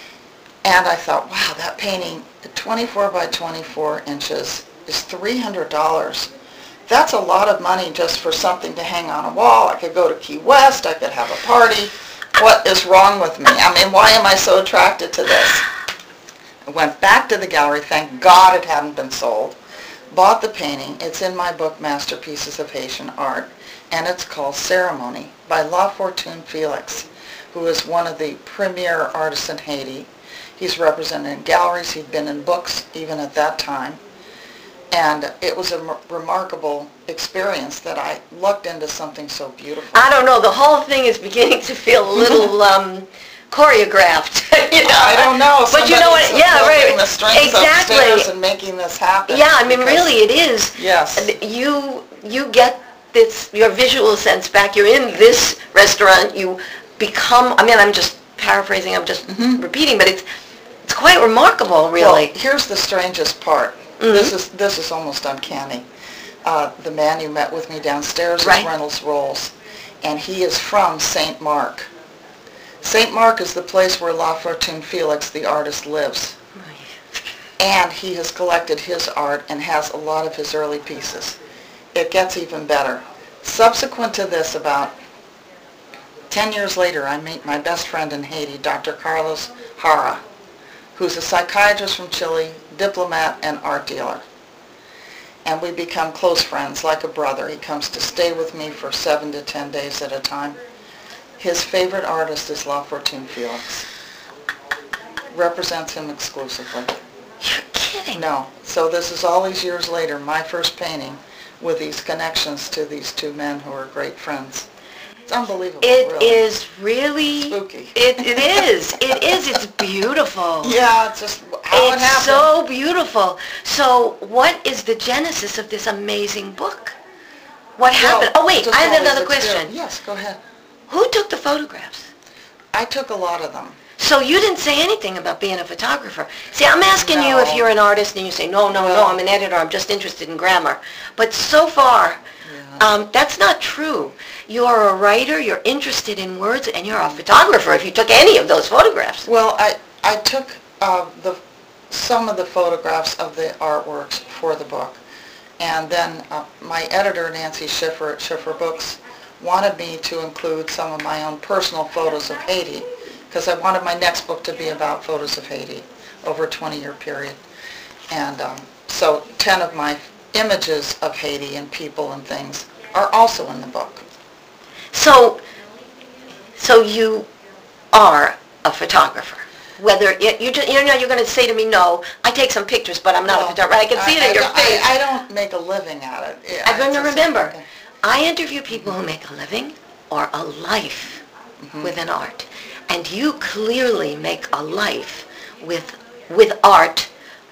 and I thought, wow, that painting, twenty-four by twenty-four inches, is three hundred dollars. That's a lot of money just for something to hang on a wall. I could go to Key West, I could have a party. What is wrong with me? I mean, why am I so attracted to this? I went back to the gallery, thank God it hadn't been sold, bought the painting. It's in my book, Masterpieces of Haitian Art, and it's called Ceremony by La Fortune Felix, who is one of the premier artists in Haiti. He's represented in galleries. He'd been in books even at that time. And it was a m- remarkable experience that I looked into something so beautiful. I don't know. The whole thing is beginning to feel a little um, choreographed. you know? I don't know. But you know what? Somebody's Yeah, holding right. the strings Exactly. upstairs and making this happen. Yeah, I mean, because- really, it is. Yes. You you get this your visual sense back. You're in this restaurant. You become. I mean, I'm just paraphrasing. I'm just repeating, but it's it's quite remarkable, really. Well, here's the strangest part. Mhm. This is this is almost uncanny. Uh, the man who met with me downstairs Right. is Reynolds Rolls, and he is from Saint Mark. Saint Mark is the place where La Fortune Felix, the artist, lives. And he has collected his art and has a lot of his early pieces. It gets even better. Subsequent to this, about ten years later, I meet my best friend in Haiti, Doctor Carlos Jara, who's a psychiatrist from Chile, diplomat, and art dealer. And we become close friends, like a brother. He comes to stay with me for seven to ten days at a time. His favorite artist is La Fortune Felix. Represents him exclusively. You're kidding. No. So this is all these years later, my first painting with these connections to these two men who are great friends. It's unbelievable. It really. is really Spooky. It it is. It is. It's beautiful. Yeah, it's just how it It's happened. so beautiful. So what is the genesis of this amazing book? What happened? Well, Oh wait, just I all have these another experience- question. Yes, go ahead. Who took the photographs? I took a lot of them. So you didn't say anything about being a photographer. See, I'm asking you if No. you're an artist and you say, no, no, no, Well- I'm an editor, I'm just interested in grammar. But so far, Yeah. um, that's not true. You're a writer, you're interested in words, and you're a photographer if you took any of those photographs. Well, I, I took uh, the some of the photographs of the artworks for the book. And then uh, my editor, Nancy Schiffer at Schiffer Books, wanted me to include some of my own personal photos of Haiti, because I wanted my next book to be about photos of Haiti over a twenty-year period. And um, so ten of my images of Haiti and people and things are also in the book. So, so you are a photographer. Whether it, you just, you know, you're going to say to me, no, I take some pictures, but I'm not Well, a photographer. I can see it in I- your I- face. I, I don't make a living at it. Yeah, I'm going to it's just- remember, okay. I interview people who make a living or a life Mm-hmm. with an art. And you clearly make a life with with art.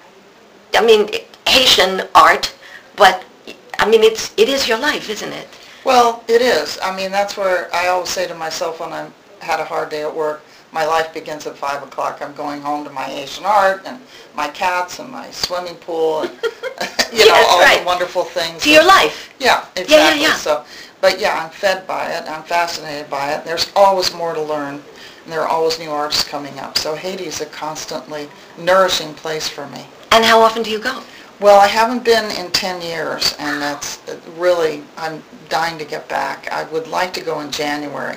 I mean, Haitian art, but I mean, it's it is your life, isn't it? Well, it is. I mean, that's where I always say to myself when I had a hard day at work, my life begins at five o'clock. I'm going home to my Asian art and my cats and my swimming pool and, you know, Yes, all right. the wonderful things. To your life. Yeah, exactly. yeah. So, but yeah, I'm fed by it. I'm fascinated by it. There's always more to learn, and there are always new artists coming up. So Haiti is a constantly nourishing place for me. And how often do you go? Well, I haven't been in ten years, and that's really, I'm dying to get back. I would like to go in January.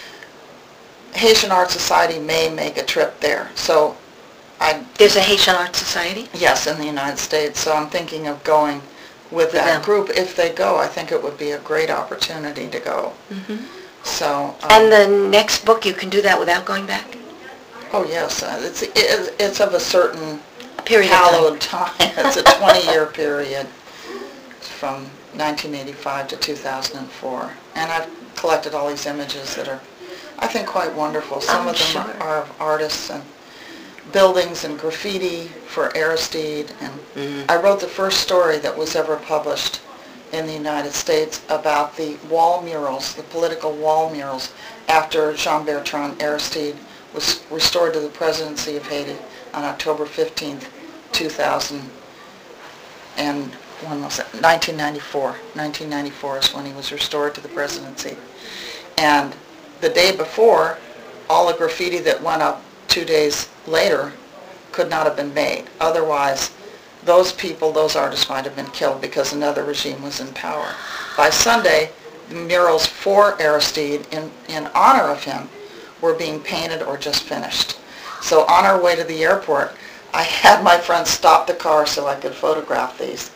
Haitian Art Society may make a trip there, so I, There's a Haitian Art Society? yes, in the United States, so I'm thinking of going with that them. group. If they go, I think it would be a great opportunity to go. Mm-hmm. So, um, And the next book, you can do that without going back? oh yes, uh, it's, it- it's of a certain A period of time. hallowed time. It's a twenty-year period from nineteen eighty-five to two thousand four. And I've collected all these images that are, I think, quite wonderful. Some I'm of them sure. are of artists and buildings and graffiti for Aristide. And Mhm. I wrote the first story that was ever published in the United States about the wall murals, the political wall murals, after Jean-Bertrand Aristide was restored to the presidency of Haiti on October fifteenth, two thousand, and when was it? nineteen ninety-four. nineteen ninety-four is when he was restored to the presidency. And the day before, all the graffiti that went up two days later could not have been made. Otherwise, those people, those artists might have been killed because another regime was in power. By Sunday, the murals for Aristide in, in honor of him were being painted or just finished. So on our way to the airport, I had my friend stop the car so I could photograph these.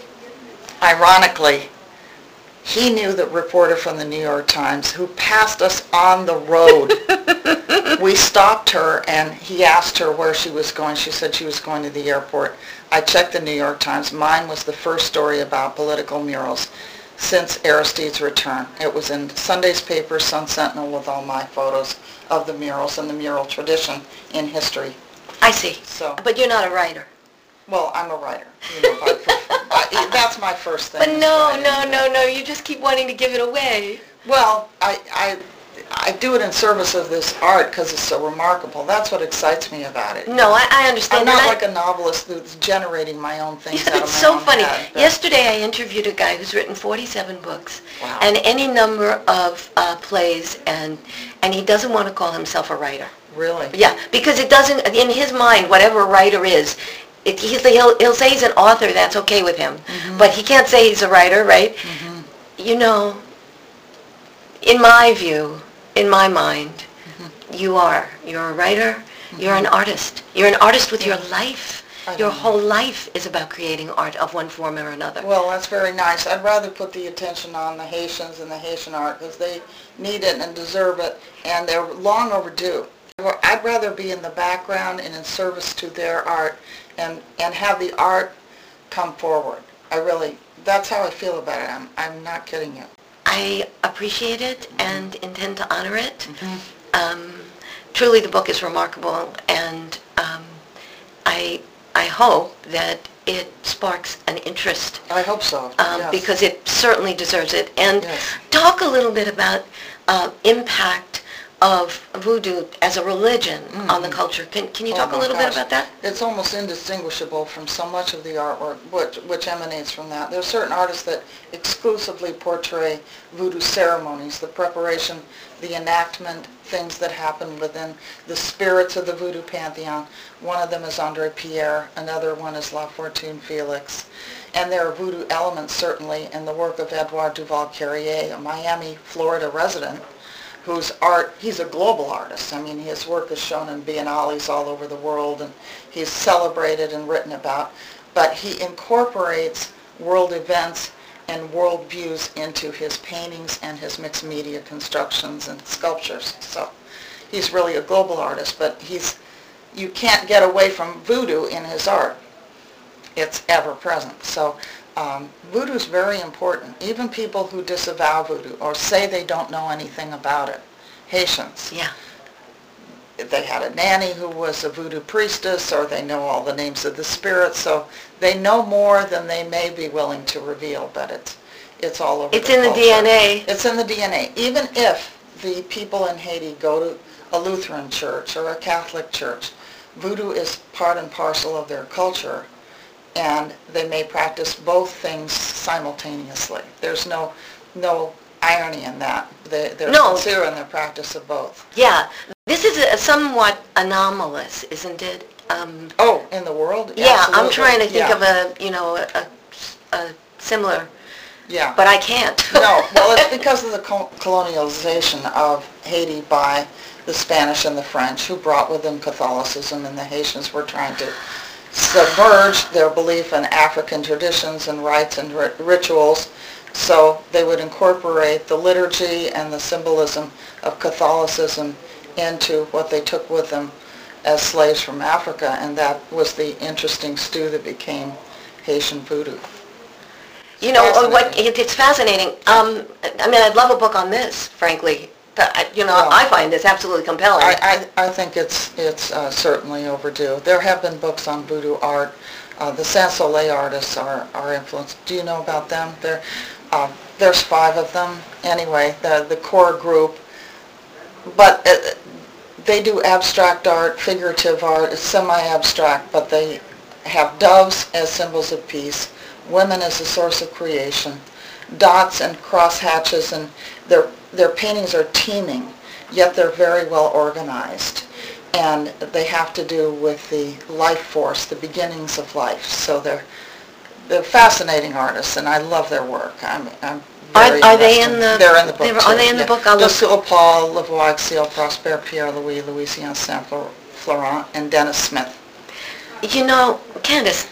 Ironically, he knew the reporter from the New York Times who passed us on the road. We stopped her and he asked her where she was going. She said she was going to the airport. I checked the New York Times. Mine was the first story about political murals since Aristide's return. It was in Sunday's paper, Sun Sentinel, with all my photos of the murals and the mural tradition in history. I see. So, But you're not a writer. well, I'm a writer. You know, I prefer, I, that's my first thing. But is no, writing. no, no, no, you just keep wanting to give it away. Well, I, I I do it in service of this art because it's so remarkable. That's what excites me about it. No, I, I understand. I'm not And I- like a novelist who's generating my own things out of my It's so own funny. head, but- Yesterday I interviewed a guy who's written forty-seven books Wow. and any number of uh, plays, and and he doesn't want to call himself a writer. Really? Yeah, because it doesn't, in his mind, whatever a writer is, it, he's, he'll, he'll say he's an author, that's okay with him. Mm-hmm. But he can't say he's a writer, right? You know, in my view, in my mind, Mm-hmm. you are. You're a writer, you're an artist. You're an artist with your life. I Your know. whole life is about creating art of one form or another. Well, that's very nice. I'd rather put the attention on the Haitians and the Haitian art because they need it and deserve it, and they're long overdue. Well, I'd rather be in the background and in service to their art and, and have the art come forward. I really, that's how I feel about it. I'm, I'm not kidding you. I appreciate it and intend to honor it. Um, truly, the book is remarkable, and um, I I hope that it sparks an interest I hope so, um, yes. because it certainly deserves it. And Yes. talk a little bit about uh, impact of voodoo as a religion on the culture. Can Can you Oh talk a my little gosh. bit about that? It's almost indistinguishable from so much of the artwork which, which emanates from that. There are certain artists that exclusively portray voodoo ceremonies, the preparation, the enactment, things that happen within the spirits of the voodoo pantheon. One of them is Andre Pierre, another one is La Fortune Felix. And there are voodoo elements certainly in the work of Edouard Duval-Carrier, a Miami, Florida resident, whose art, he's a global artist. I mean, his work is shown in biennales all over the world, and he's celebrated and written about. But he incorporates world events and world views into his paintings and his mixed media constructions and sculptures. So he's really a global artist, but he's, you can't get away from voodoo in his art. It's ever present. So um, voodoo is very important. Even people who disavow voodoo or say they don't know anything about it, Haitians, Yeah. they had a nanny who was a voodoo priestess, or they know all the names of the spirits, so they know more than they may be willing to reveal, but it's it's all over It's the in the culture. D N A. It's in the D N A. Even if the people in Haiti go to a Lutheran church or a Catholic church, voodoo is part and parcel of their culture, and they may practice both things simultaneously. There's no no irony in that. They, they're No. sincere in their practice of both. Yeah. This is a, somewhat anomalous, isn't it? Um, Oh, in the world? yeah, I'm Absolutely. trying to think Yeah. of a, you know, a, a similar, Yeah. but I can't. No, well, it's because of the col- colonialization of Haiti by the Spanish and the French, who brought with them Catholicism, and the Haitians were trying to submerge their belief in African traditions and rites and ri- rituals, so they would incorporate the liturgy and the symbolism of Catholicism into what they took with them as slaves from Africa, and that was the interesting stew that became Haitian voodoo. You know, uh, what, Fascinating. it, it's fascinating. Um, I mean, I'd love a book on this, frankly. But, I- you know, Well, I find this absolutely compelling. I, I, I think it's it's uh, certainly overdue. There have been books on voodoo art. Uh, the Sans Soleil artists are, are influenced. Do you know about them? There, uh, there's five of them. Anyway, the, the core group. But uh, they do abstract art, figurative art. It's semi-abstract, but they have doves as symbols of peace, women as a source of creation, dots and cross hatches, and their their paintings are teeming, yet they're very well organized, and they have to do with the life force, the beginnings of life. So they're they're fascinating artists, and I love their work. I'm I'm Are- very are they invested. in the- They're in the book they're- are too, they in the yeah. book? I'll De look. Sul Paul, Lavoie, Axel, Prosper, Pierre Louis, Louisien Saint Florent, and Dennis Smith. You know, Candace,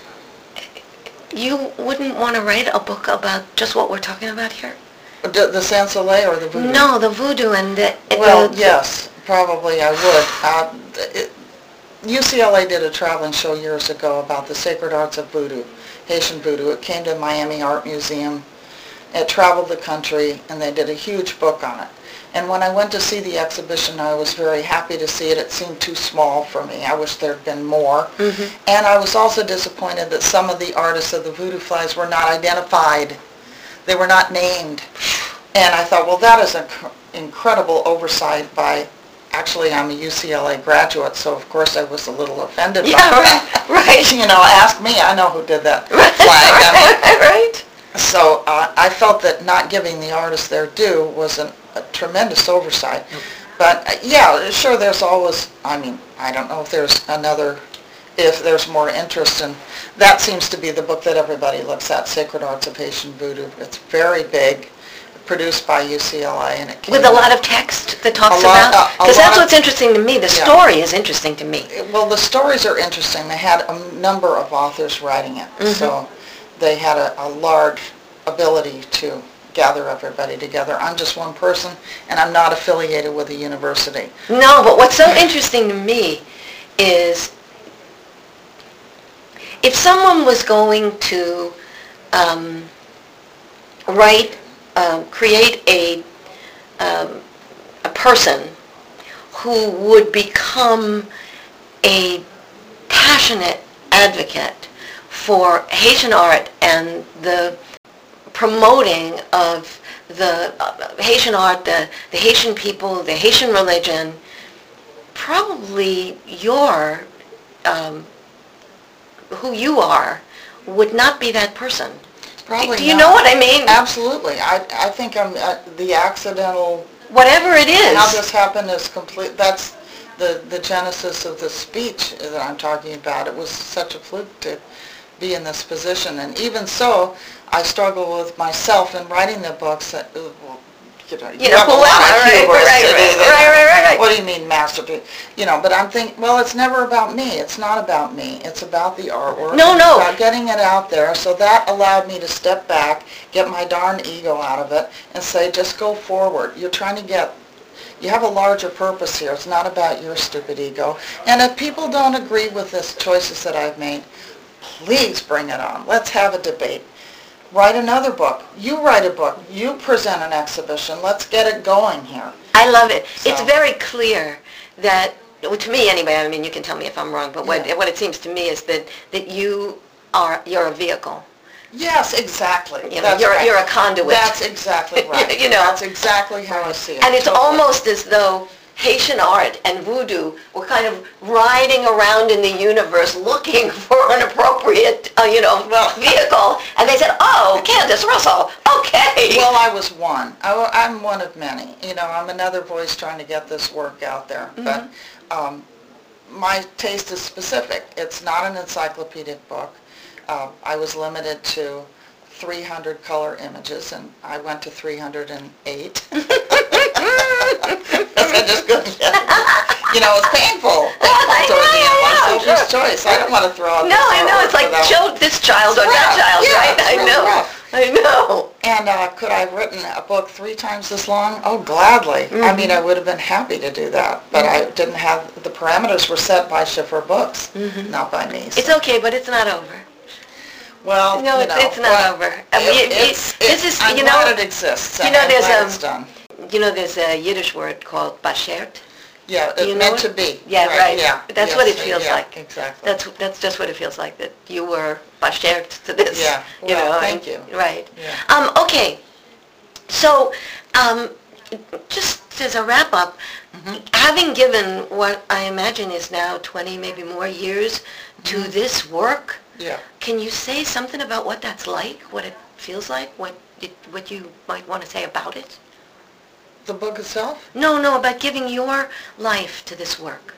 you wouldn't want to write a book about just what we're talking about here? The, the Sans Soleil or the voodoo? No, the voodoo and the... Well, the, yes, probably I would. Uh, it, U C L A did a traveling show years ago about the sacred arts of voodoo, Haitian voodoo. It came to Miami Art Museum. It traveled the country, and they did a huge book on it. And when I went to see the exhibition, I was very happy to see it. It seemed too small for me. I wish there had been more. Mm-hmm. And I was also disappointed that some of the artists of the voodoo flies were not identified. They were not named. And I thought, well, that is an incredible oversight by, actually, I'm a U C L A graduate, so of course I was a little offended by Yeah, that. right, right. You know, ask me, I know who did that Right, flag. I mean, right. so uh, I felt that not giving the artists their due was an, a tremendous oversight. But uh, yeah, sure, there's always, I mean, I don't know if there's another, if there's more interest in, that seems to be the book that everybody looks at, Sacred Arts of Haitian Voodoo. It's very big, produced by U C L A, and it came With a out- lot of text that talks A lot- about? uh, a Because lot that's of- what's interesting to me. The Yeah. story is interesting to me. Well, the stories are interesting. They had a number of authors writing it, Mhm. so they had a, a large ability to gather everybody together. I'm just one person, and I'm not affiliated with a university. No, but what's so interesting to me is if someone was going to um, write, um, create a, um, a person who would become a passionate advocate for Haitian art and the promoting of the uh, Haitian art, the, the Haitian people, the Haitian religion, probably your, um, who you are, would not be that person. Probably Do you not. know what I mean? Absolutely. I, I think I'm uh, the accidental, Whatever it is. how this happened is complete, that's the, the genesis of the speech that I'm talking about. It was such a fluke to be in this position. And even so, I struggle with myself in writing the books. That, uh, well, you know, you You know, have a who lot am I? of Right, hubris right, to do right, that. right, right, right, right. What do you mean masterpiece? You know, but I'm thinking, well, it's never about me. It's not about me. It's about the artwork. No, It's no. about getting it out there. So that allowed me to step back, get my darn ego out of it, and say, just go forward. You're trying to get, you have a larger purpose here. It's not about your stupid ego. And if people don't agree with the choices that I've made, please bring it on. Let's have a debate. Write another book. You write a book. You present an exhibition. Let's get it going here. I love it. It's So- very clear that, well, to me anyway, I mean, you can tell me if I'm wrong, but what, Yeah. what it seems to me is that, that you are, you're a vehicle. Yes, exactly. You know, That's you're, right. you're a conduit. That's exactly right. You know. That's exactly how I see it. And it's Totally. almost as though Haitian art and voodoo were kind of riding around in the universe looking for an appropriate, uh, you know, Well- vehicle. And they said, oh, Candace Russell, okay. Well, I was one. I, I'm one of many. You know, I'm another voice trying to get this work out there. Mm-hmm. But um, my taste is specific. It's not an encyclopedic book. Uh, I was limited to three hundred color images, and I went to three hundred eight. Because I just couldn't get it. You know, it's painful. I Towards the end, know, like I know, Sophie's sure. Choice. I don't want to throw out No, this I know. It's artwork like without- show this child or It's that rough. child, Yeah, right? it's I really know. rough. I know. And uh, could I have written a book three times this long? Oh, gladly. I mean, I would have been happy to do that, but I didn't have, the parameters were set by Schiffer Books, not by me. so- It's okay, but it's not over. Well, No, you it's, know, it's not well, over. I mean, it- it- it's, this it's, is, I'm you know, glad it exists, you and know, I'm there's glad a- it's done. you know, there's a Yiddish word called bashert. Yeah, Do you it's know meant it? to be. Yeah, right. Yeah. That's yes, what it feels yeah, like. Exactly. That's that's just what it feels like, that you were bashert to this. Yeah. You Well, know, thank and- you. Right. Yeah. Um, okay. So, um, just as a wrap up, Mm-hmm. having given what I imagine is now twenty, maybe more years to Mm-hmm. this work, Yeah. can you say something about what that's like, what it feels like, what it, what you might want to say about it? The book itself? No, no, about giving your life to this work.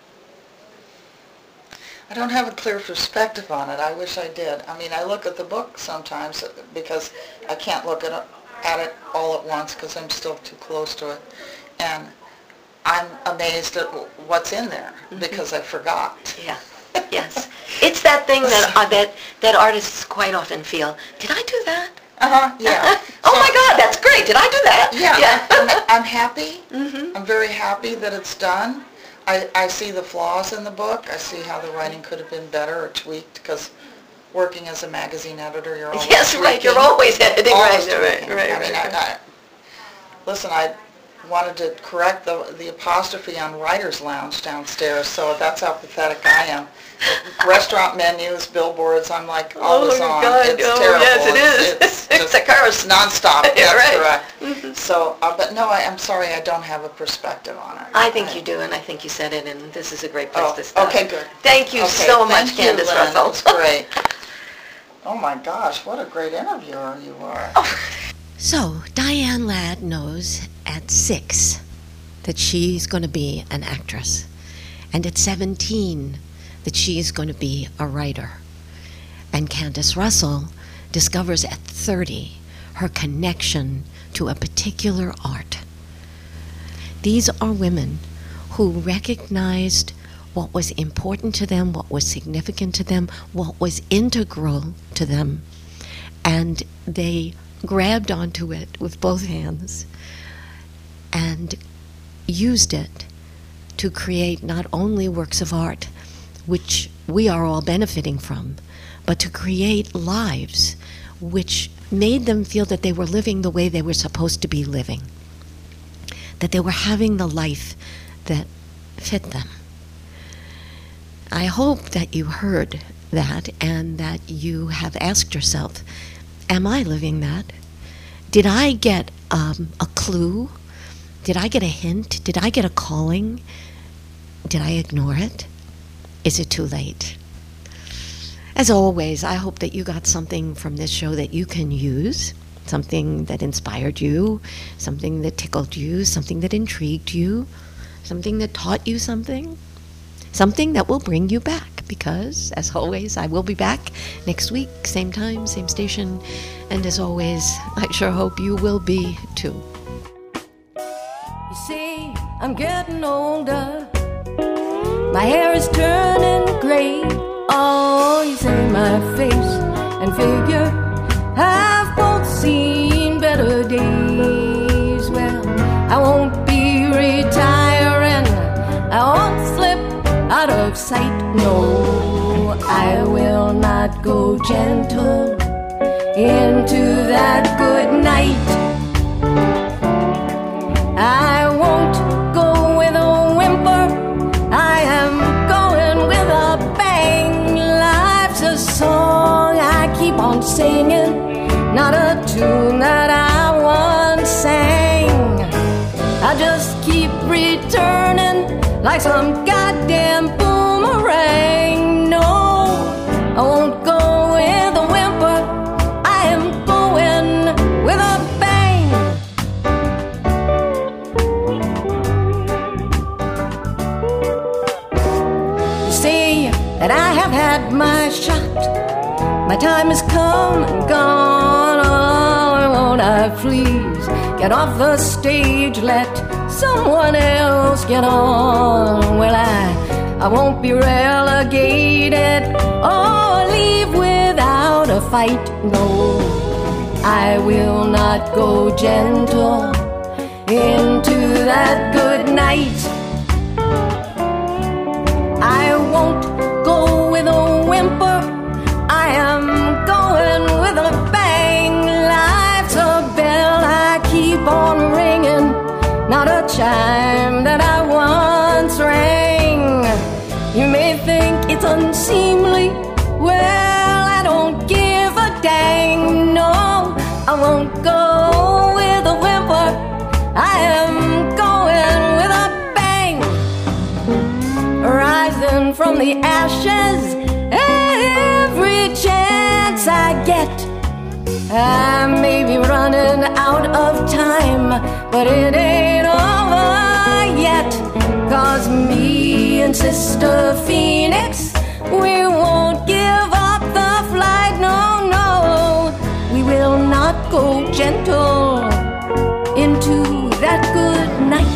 I don't have a clear perspective on it. I wish I did. I mean, I look at the book sometimes because I can't look at it, at it all at once because I'm still too close to it. And I'm amazed at what's in there because I forgot. Yeah, yes. It's that thing that uh, that that artists quite often feel. Did I do that? Uh-huh, yeah. Oh So- my God, that's great. Did I do that? Yeah, I'm, I'm happy. Mhm. I'm very happy that it's done. I, I see the flaws in the book. I see how the writing could have been better or tweaked because working as a magazine editor, you're always Yes, right. You're tweaking. always editing. Always Right, right, tweaking. right, I mean, right, I, I, listen, I wanted to correct the the apostrophe on Writer's Lounge downstairs, so that's how pathetic I am. Restaurant menus, billboards, I'm like always Oh, on. God. It's Oh, terrible. yes, it It's- is. It's, It's just a curse. nonstop. Yeah, That's right. correct. Mhm. So, uh, but no, I, I'm sorry, I don't have a perspective on it. I think you do, and I think you said it, and this is a great place Oh, to start. okay, good. Thank you Okay, so thank much, you, Candace Lynn. Russell. That was great. Oh my gosh, what a great interviewer you are. So, Diane Ladd knows at six that she's going to be an actress, and at seventeen that she's going to be a writer. And Candace Russell discovers at thirty her connection to a particular art. These are women who recognized what was important to them, what was significant to them, what was integral to them, and they grabbed onto it with both hands and used it to create not only works of art, which we are all benefiting from, but to create lives which made them feel that they were living the way they were supposed to be living, that they were having the life that fit them. I hope that you heard that and that you have asked yourself, am I living that? Did I get um, a clue? Did I get a hint? Did I get a calling? Did I ignore it? Is it too late? As always, I hope that you got something from this show that you can use, something that inspired you, something that tickled you, something that intrigued you, something that taught you something, something that will bring you back, because, as always, I will be back next week, same time, same station, and as always, I sure hope you will be too. You see, I'm getting older. My hair is turning gray. Oh, you see my face and figure have both seen better days. Well, I won't be retiring. I won't slip out of sight. No, I will not go gentle into that good night. I won't go with a whimper. I am going with a bang. Life's a song I keep on singing, not a tune that I once sang. I just keep returning like some goddamn boomerang. No, I won't go with a whimper. I am going with a bang. That I have had my shot. My time has come and gone. Oh, won't I please get off the stage, let someone else get on? Well, I, I won't be relegated or leave without a fight. No, I will not go gentle into that good night. I won't go with a whimper. I am going with a bang. Life's a bell I keep on ringing, not a chime that I once rang. You may think it's unseemly. Well, I don't give a dang. No, I won't go with a whimper. I am going with a bang. Rising from the ashes every chance I get. I may be running out of time, but it ain't over yet. Cause me and Sister Phoenix, we won't give up the flight. No, no, we will not go gentle into that good night.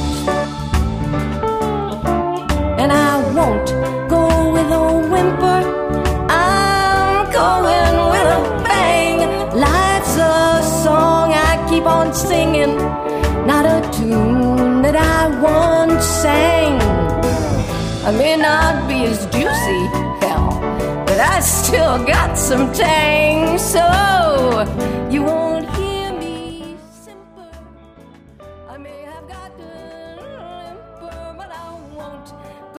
And I won't go with a whimper. I'm going with a bang. Life's a song I keep on singing, not a tune that I once sang. I may not be as juicy, hell, but I still got some tang. So you won't hear me simper. I may have I've got to